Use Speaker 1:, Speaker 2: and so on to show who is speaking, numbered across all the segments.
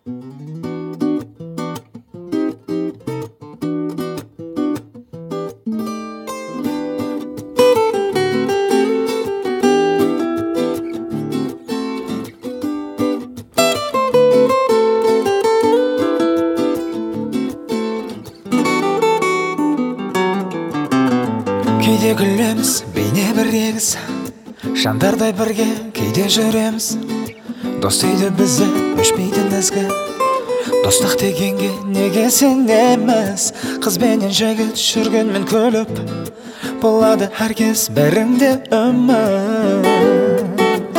Speaker 1: Кейде күлеміз, бейне бір егіз, жандардай бірге кейде жүреміз. Дос дейді бізді өшпейтін ізгі, достық дегенге неге сенеміз? Қыз бенен жігіт жүргенмен күліп, болады әркез бәріңде үміт.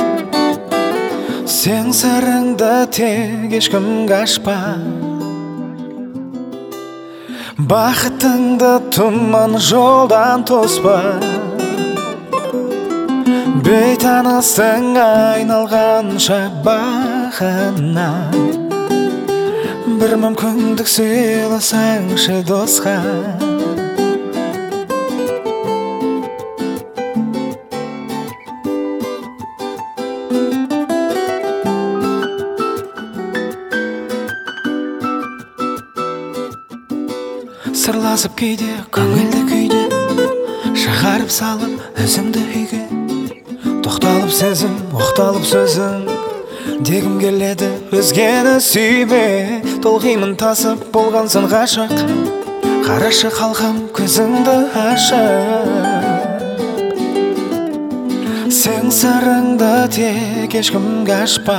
Speaker 1: Сен сырыңды тек ешкімге ашпа, бақытыңды тұман жолдан тоспа. Бейтаныстың айналғанша бағына, бір мүмкіндік сыйласаңшы досқа. Сырласып кейде көңілді күйде, шығарып салып өзіңді үйге. Тоқталып сезім, оқталып сөзің, дегім келеді өзгені сүйме. Толғимын тасып болғансың ғашық, қарашы қалқам көзіңді ашып. Сен сырыңды тек ешкімге ашпа,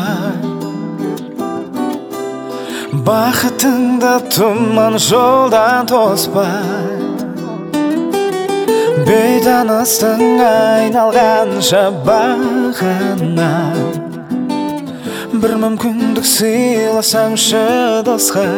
Speaker 1: бақытыңды тұман жолдан тоспа. Бейтаныстың айналғанша бағына, бір мүмкіндік сыйласаңшы досқа.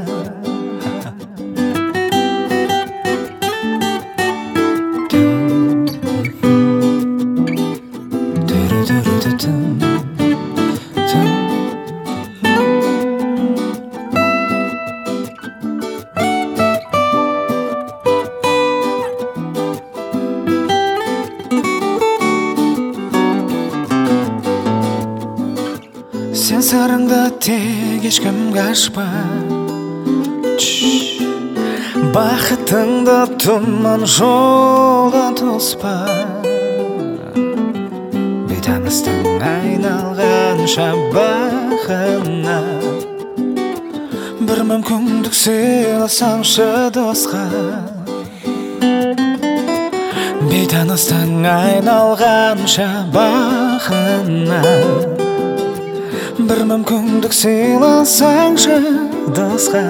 Speaker 1: Сен сырыңды тек ешкімге ашпа, бақытыңды тұман жолдан тоспа. Бейтаныстың айналғанша бағына, бір мүмкіндік сыйласаңшы досқа. Бейтаныстың айналғанша бағына, бір мүмкіндік сыйласаңшы досқа.